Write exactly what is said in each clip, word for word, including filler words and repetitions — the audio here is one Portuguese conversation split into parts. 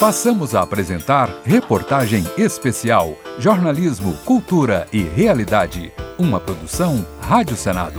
Passamos a apresentar Reportagem Especial, Jornalismo, Cultura e Realidade. Uma produção Rádio Senado.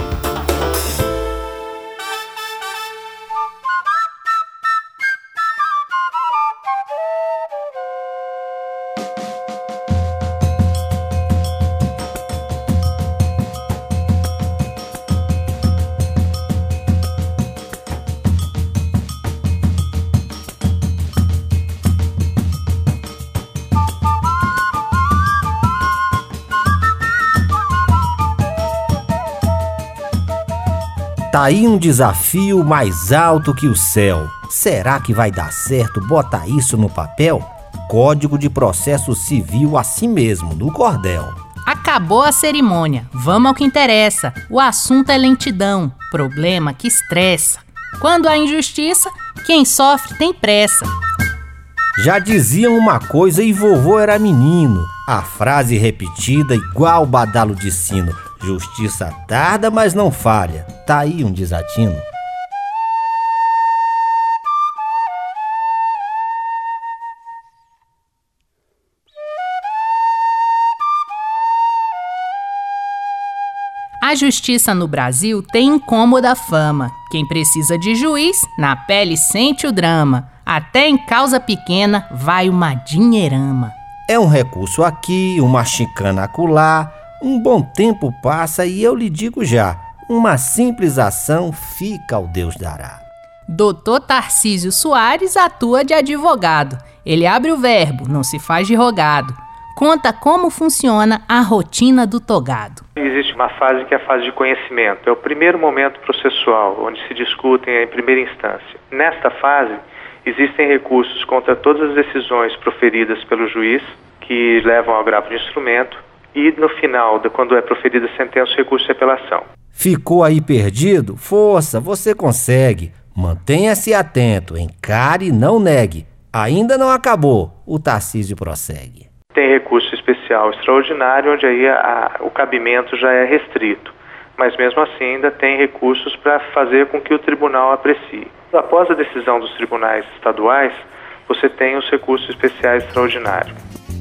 Tá aí um desafio mais alto que o céu. Será que vai dar certo botar isso no papel? Código de Processo Civil assim mesmo, no cordel. Acabou a cerimônia, vamos ao que interessa. O assunto é lentidão, problema que estressa. Quando há injustiça, quem sofre tem pressa. Já diziam uma coisa e vovô era menino. A frase repetida igual badalo de sino. Justiça tarda, mas não falha. Tá aí um desatino. A justiça no Brasil tem incômoda fama. Quem precisa de juiz, na pele sente o drama. Até em causa pequena vai uma dinheirama. É um recurso aqui, uma chicana acolá. Um bom tempo passa e eu lhe digo já, uma simples ação fica ao Deus dará. doutor Tarcísio Soares atua de advogado. Ele abre o verbo, não se faz de rogado. Conta como funciona a rotina do togado. Existe uma fase que é a fase de conhecimento. É o primeiro momento processual, onde se discutem em primeira instância. Nesta fase, existem recursos contra todas as decisões proferidas pelo juiz, que levam ao agravo de instrumento. E no final, quando é proferida a sentença, o recurso de apelação. Ficou aí perdido? Força, você consegue. Mantenha-se atento, encare e não negue. Ainda não acabou, o Tarcísio prossegue. Tem recurso especial extraordinário, onde aí a, a, o cabimento já é restrito. Mas mesmo assim ainda tem recursos para fazer com que o tribunal aprecie. Após a decisão dos tribunais estaduais, você tem os recursos especiais extraordinários.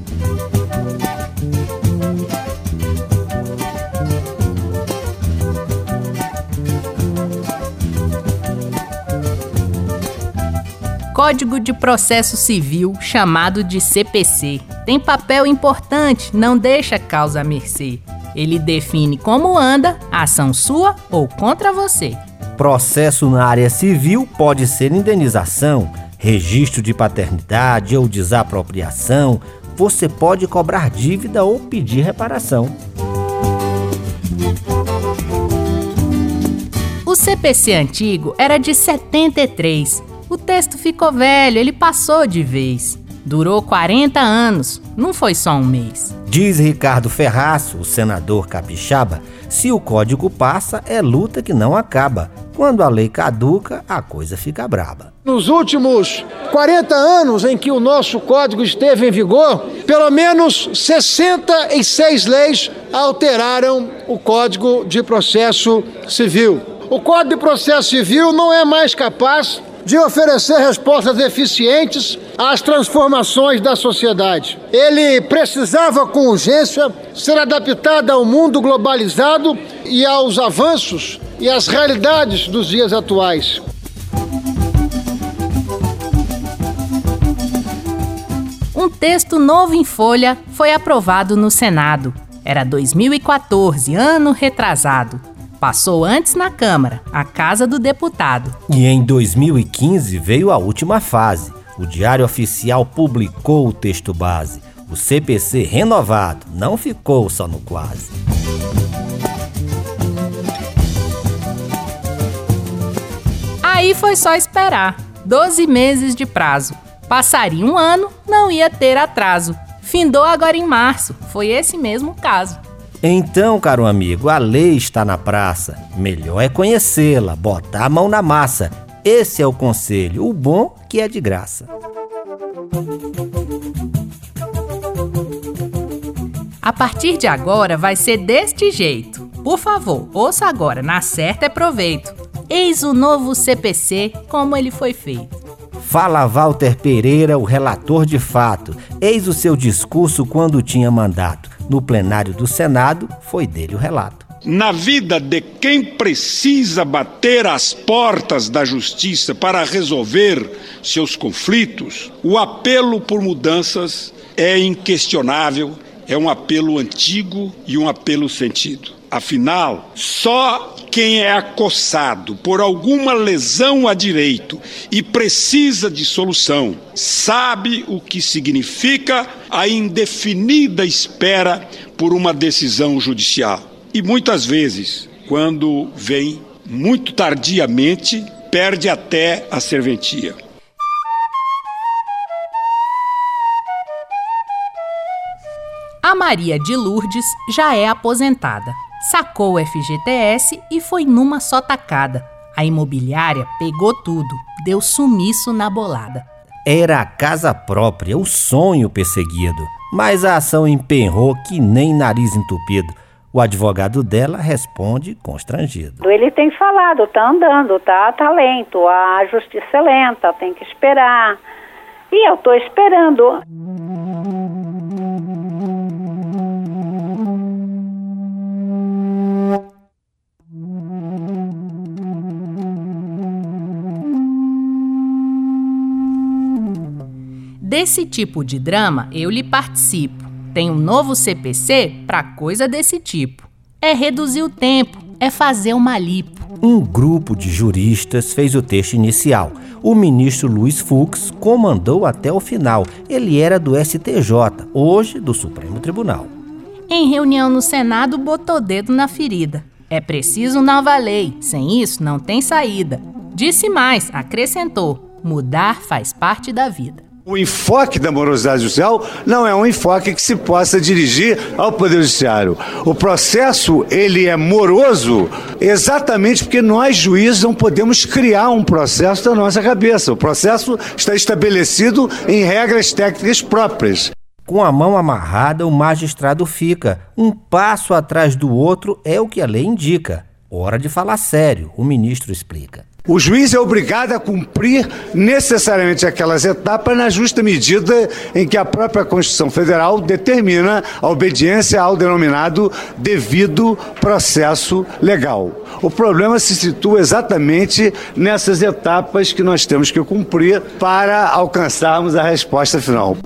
Código de Processo Civil, chamado de C P C. Tem papel importante, não deixa a causa à mercê. Ele define como anda a ação sua ou contra você. Processo na área civil pode ser indenização, registro de paternidade ou desapropriação. Você pode cobrar dívida ou pedir reparação. O C P C antigo era de setenta e três. O texto ficou velho, ele passou de vez. Durou quarenta anos, não foi só um mês. Diz Ricardo Ferraço, o senador capixaba, se o código passa, é luta que não acaba. Quando a lei caduca, a coisa fica braba. Nos últimos quarenta anos em que o nosso código esteve em vigor, pelo menos sessenta e seis leis alteraram o Código de Processo Civil. O Código de Processo Civil não é mais capaz de oferecer respostas eficientes às transformações da sociedade. Ele precisava com urgência ser adaptado ao mundo globalizado e aos avanços e às realidades dos dias atuais. Um texto novo em folha foi aprovado no Senado. Era dois mil e quatorze, ano retrasado. Passou antes na Câmara, a Casa do Deputado. E em dois mil e quinze veio a última fase. O Diário Oficial publicou o texto base. O C P C renovado não ficou só no quase. Aí foi só esperar. doze meses de prazo. Passaria um ano, não ia ter atraso. Findou agora em março. Foi esse mesmo caso. Então, caro amigo, a lei está na praça. Melhor é conhecê-la, botar a mão na massa. Esse é o conselho, o bom que é de graça. A partir de agora vai ser deste jeito. Por favor, ouça agora, na certa é proveito. Eis o novo C P C, como ele foi feito. Fala Walter Pereira, o relator de fato. Eis o seu discurso quando tinha mandato. No plenário do Senado, foi dele o relato. Na vida de quem precisa bater às portas da justiça para resolver seus conflitos, o apelo por mudanças é inquestionável, é um apelo antigo e um apelo sentido. Afinal, só quem é acossado por alguma lesão a direito e precisa de solução sabe o que significa a indefinida espera por uma decisão judicial. E muitas vezes, quando vem muito tardiamente, perde até a serventia. A Maria de Lourdes já é aposentada. Sacou o F G T S e foi numa só tacada. A imobiliária pegou tudo, deu sumiço na bolada. Era a casa própria, o sonho perseguido. Mas a ação emperrou que nem nariz entupido. O advogado dela responde constrangido. Ele tem falado, tá andando, tá, tá lento, a justiça é lenta, tem que esperar. E eu tô esperando. Desse tipo de drama eu lhe participo. Tem um novo C P C para coisa desse tipo. É reduzir o tempo, é fazer uma lipo. Um grupo de juristas fez o texto inicial. O ministro Luiz Fux comandou até o final. Ele era do S T J, hoje do Supremo Tribunal. Em reunião no Senado, botou dedo na ferida. É preciso nova lei, sem isso não tem saída. Disse mais, acrescentou, mudar faz parte da vida. O enfoque da morosidade judicial não é um enfoque que se possa dirigir ao Poder Judiciário. O processo, ele é moroso exatamente porque nós, juízes, não podemos criar um processo da nossa cabeça. O processo está estabelecido em regras técnicas próprias. Com a mão amarrada, o magistrado fica. Um passo atrás do outro é o que a lei indica. Hora de falar sério, o ministro explica. O juiz é obrigado a cumprir necessariamente aquelas etapas na justa medida em que a própria Constituição Federal determina a obediência ao denominado devido processo legal. O problema se situa exatamente nessas etapas que nós temos que cumprir para alcançarmos a resposta final.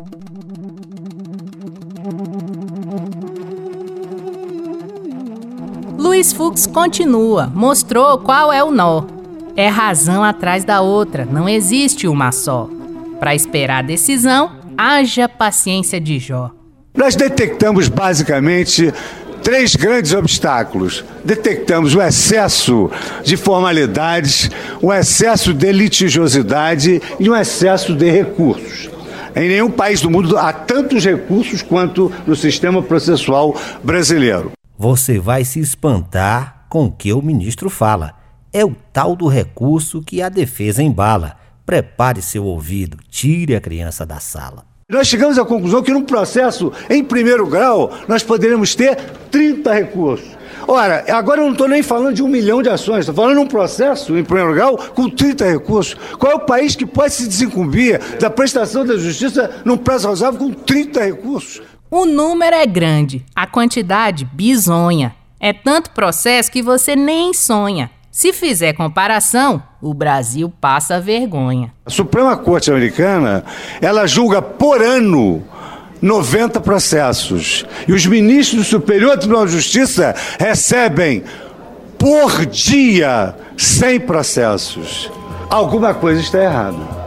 Luiz Fux continua, mostrou qual é o nó. É razão atrás da outra, não existe uma só. Para esperar a decisão, haja paciência de Jó. Nós detectamos basicamente três grandes obstáculos. Detectamos o excesso de formalidades, o excesso de litigiosidade e o excesso de recursos. Em nenhum país do mundo há tantos recursos quanto no sistema processual brasileiro. Você vai se espantar com o que o ministro fala. É o tal do recurso que a defesa embala. Prepare seu ouvido, tire a criança da sala. Nós chegamos à conclusão que num processo em primeiro grau, nós poderíamos ter trinta recursos. Ora, agora eu não estou nem falando de um milhão de ações, estou falando de um processo em primeiro grau com trinta recursos. Qual é o país que pode se desincumbir da prestação da justiça num prazo razoável com trinta recursos? O número é grande, a quantidade bizonha. É tanto processo que você nem sonha. Se fizer comparação, o Brasil passa vergonha. A Suprema Corte Americana, ela julga por ano noventa processos. E os ministros do Superior Tribunal de Justiça recebem por dia cem processos. Alguma coisa está errada.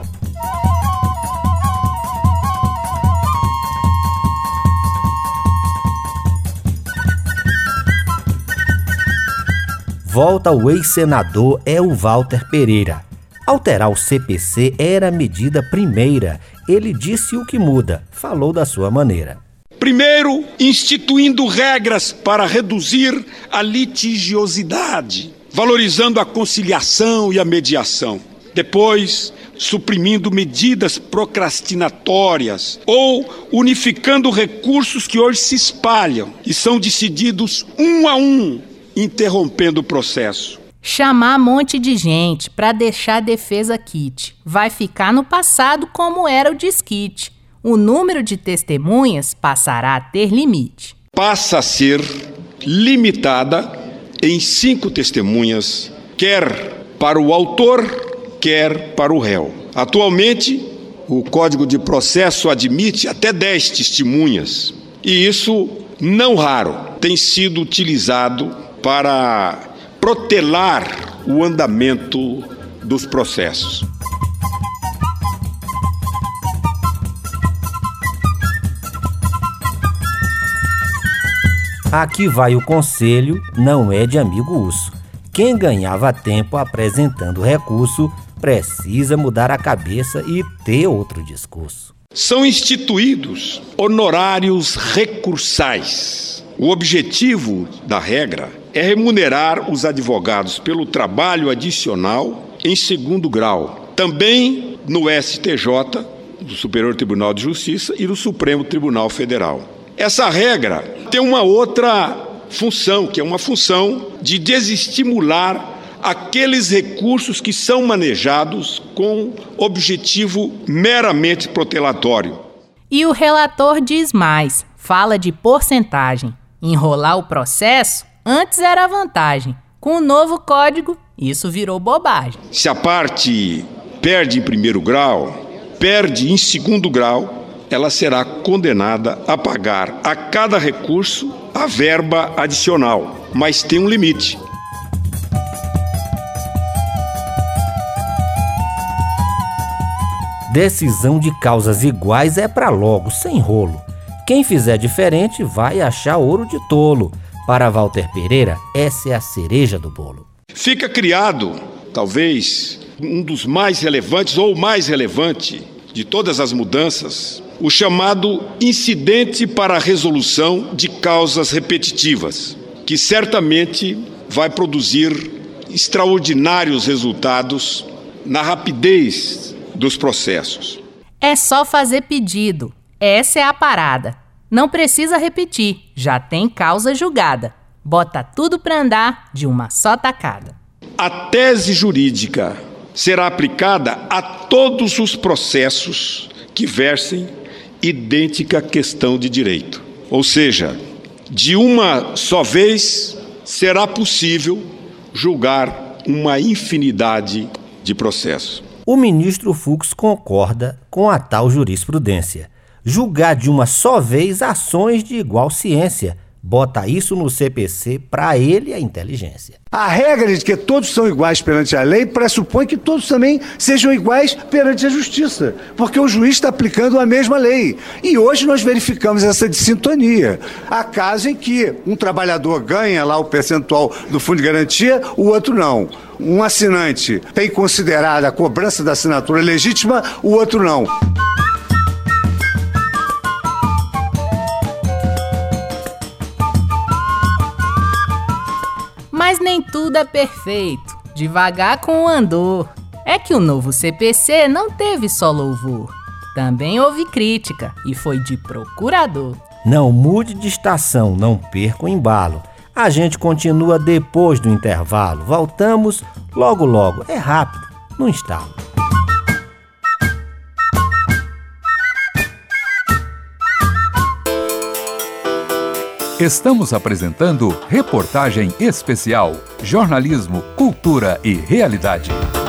Volta o ex-senador é o Walter Pereira. Alterar o C P C era a medida primeira. Ele disse o que muda, falou da sua maneira. Primeiro, instituindo regras para reduzir a litigiosidade, valorizando a conciliação e a mediação. Depois, suprimindo medidas procrastinatórias ou unificando recursos que hoje se espalham e são decididos um a um, interrompendo o processo. Chamar monte de gente para deixar a defesa quite. Vai ficar no passado como era o desquite. O número de testemunhas passará a ter limite. Passa a ser limitada em cinco testemunhas, quer para o autor, quer para o réu. Atualmente, o Código de Processo admite até dez testemunhas, e isso, não raro, tem sido utilizado para protelar o andamento dos processos. Aqui vai o conselho, não é de amigo urso. Quem ganhava tempo apresentando recurso precisa mudar a cabeça e ter outro discurso. São instituídos honorários recursais. O objetivo da regra é remunerar os advogados pelo trabalho adicional em segundo grau. Também no S T J, do Superior Tribunal de Justiça, e do Supremo Tribunal Federal. Essa regra tem uma outra função, que é uma função de desestimular aqueles recursos que são manejados com objetivo meramente protelatório. E o relator diz mais, fala de porcentagem. Enrolar o processo antes era vantagem. Com o novo código, isso virou bobagem. Se a parte perde em primeiro grau, perde em segundo grau, ela será condenada a pagar a cada recurso a verba adicional, mas tem um limite. Decisão de causas iguais é pra logo, sem rolo. Quem fizer diferente vai achar ouro de tolo. Para Walter Pereira, essa é a cereja do bolo. Fica criado, talvez, um dos mais relevantes ou o mais relevante de todas as mudanças, o chamado incidente para a resolução de causas repetitivas, que certamente vai produzir extraordinários resultados na rapidez dos processos. É só fazer pedido. Essa é a parada. Não precisa repetir, já tem causa julgada. Bota tudo para andar de uma só tacada. A tese jurídica será aplicada a todos os processos que versem idêntica questão de direito. Ou seja, de uma só vez será possível julgar uma infinidade de processos. O ministro Fux concorda com a tal jurisprudência. Julgar de uma só vez ações de igual ciência. Bota isso no C P C, para ele a inteligência. A regra de que todos são iguais perante a lei pressupõe que todos também sejam iguais perante a justiça, porque o juiz está aplicando a mesma lei. E hoje nós verificamos essa dissintonia. Há casos em que um trabalhador ganha lá o percentual do fundo de garantia, o outro não. Um assinante tem considerado a cobrança da assinatura legítima, o outro não. Mas nem tudo é perfeito, devagar com o andor. É que o novo C P C não teve só louvor, também houve crítica e foi de procurador. Não mude de estação, não perca o embalo. A gente continua depois do intervalo. Voltamos logo logo, é rápido, no instalo. Estamos apresentando Reportagem Especial, Jornalismo, Cultura e Realidade.